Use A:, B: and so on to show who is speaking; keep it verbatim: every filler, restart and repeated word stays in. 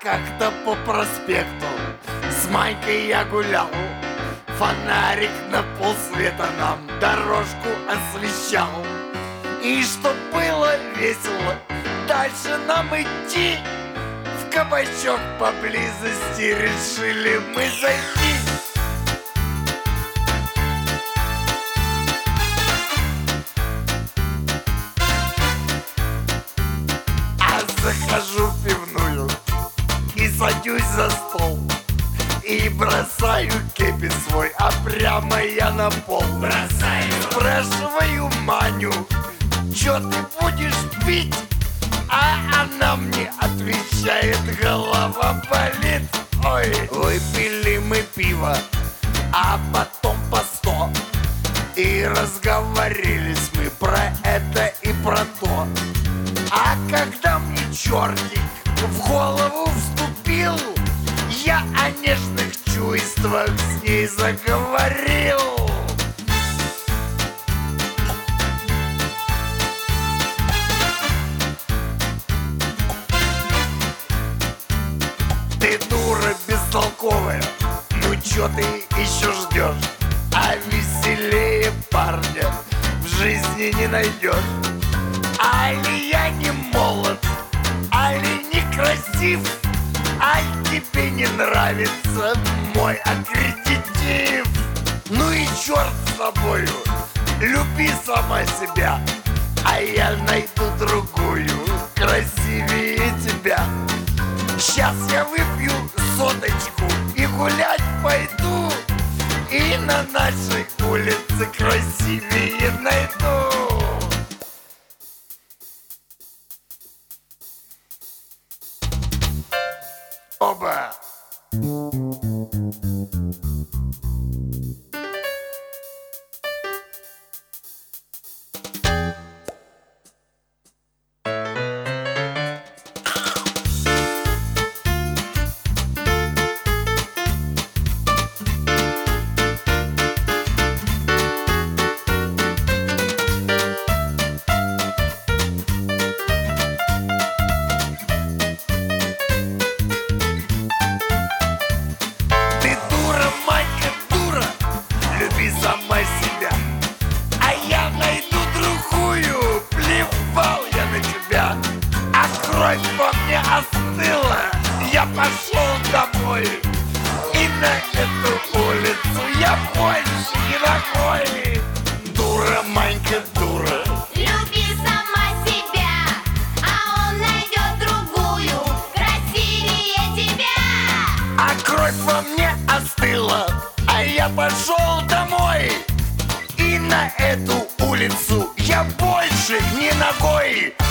A: как-то по проспекту с Манькой я гулял. Фонарик на полсвета нам дорожку освещал. И чтоб было весело дальше нам идти, в кабачок поблизости решили мы зайти. А захожу в пивную и садюсь за стол, и бросаю кепи свой, а прямо я на пол бросаю. Спрашиваю Маню, чё ты будешь пить? А она мне отвечает, голова болит. Ой, выпили мы пиво, а потом по сто, и разговорились мы про это и про то. А когда мне чертик в голову вступил, я о нежных чувствах с ней заговорил. Ты дура бестолковая, ну чё ты еще ждешь? А веселее парня в жизни не найдешь. Али я не молод, али не красив, аль тебе не нравится мой аккредитив. Ну и черт с тобою, люби сама себя, а я найду другую красивее тебя. Сейчас я выпью соточку и гулять пойду, и на нашей улице красивее найду. Оба! Сама себя, а я найду другую. Плевал я на тебя, а кровь во мне остыла. Я пошел домой, и на эту улицу я больше не ногой. Дура, Манька, дура,
B: люби сама себя, а он найдет другую красивее тебя.
A: А кровь во мне остыла, а я пошел домой, и на эту улицу я больше не ногой.